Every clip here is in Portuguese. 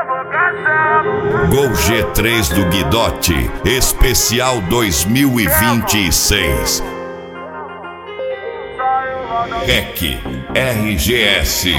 Gol G3 do Guidotti, especial 2026. REC RGS.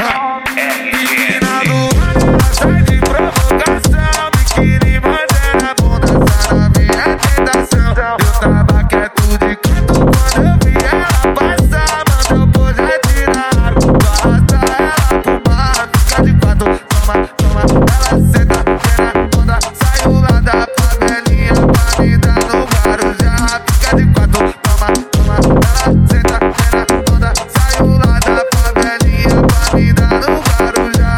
Sai de provocação, biquíni bandeira, bunda, essa novinha é tentação. Eu tava quieto de canto quando eu vi ela passar. Mandou projete na água, arrasta ela pro mar. Fica de quatro, toma, toma, ela senta, vem na onda. Saiu lá da favelinha pra me dar no Guarujá. Fica de quatro, toma, toma, ela senta, vem na onda. Saiu lá da favelinha pra me dar no Guarujá.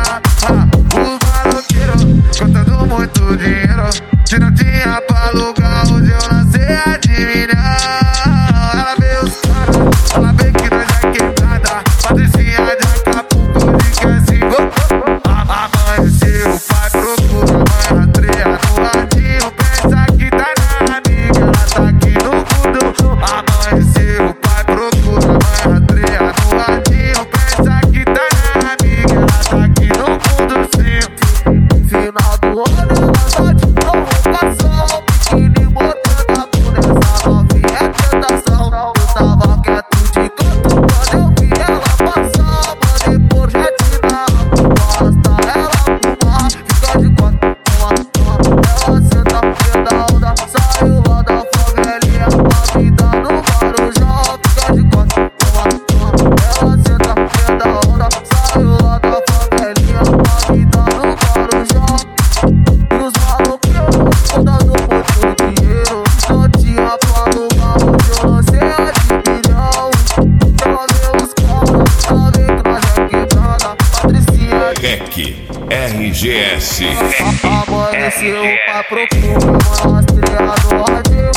Contando muito dinheiro, que não tinha pra alugar, hoje eu não sei adivinhar. Ela vê os caras, ela vê que nós é quebrada. Patricinha de Acapulco, de que é cinco. Amanheceu, o pai procura, mãe rastreia no radinho. Pensa que tá na amiga, ela tá aqui no fundo. Amanheceu, o pai procura, mãe rastreia no radinho. Pensa que tá na amiga, ela tá aqui no fundo, sim. Final do ano, ela tá de provocação. Biquíni botando a bunda, essa novinha é tentação. Eu tava quieto de canto quando eu vi ela passar. Mandei projete na água, arrasta ela pro mar. Fica de quatro, toma, toma, ela senta, vem da onda. Saiu lá da favelinha pra me dar no Guarujá. Fica de quatro, toma, toma, ela senta, vem da onda. Saiu lá da favelinha pra me dar no Guarujá. E os maloqueiros contando muito dinheiro, não tinha pra alugar, hoje eu não sei adivinhar. Ela vê os caras, ela vê que nós é quebrada. Patricinha REC RGS. amanheceu, o pai procura, mano, rastreia no radinho.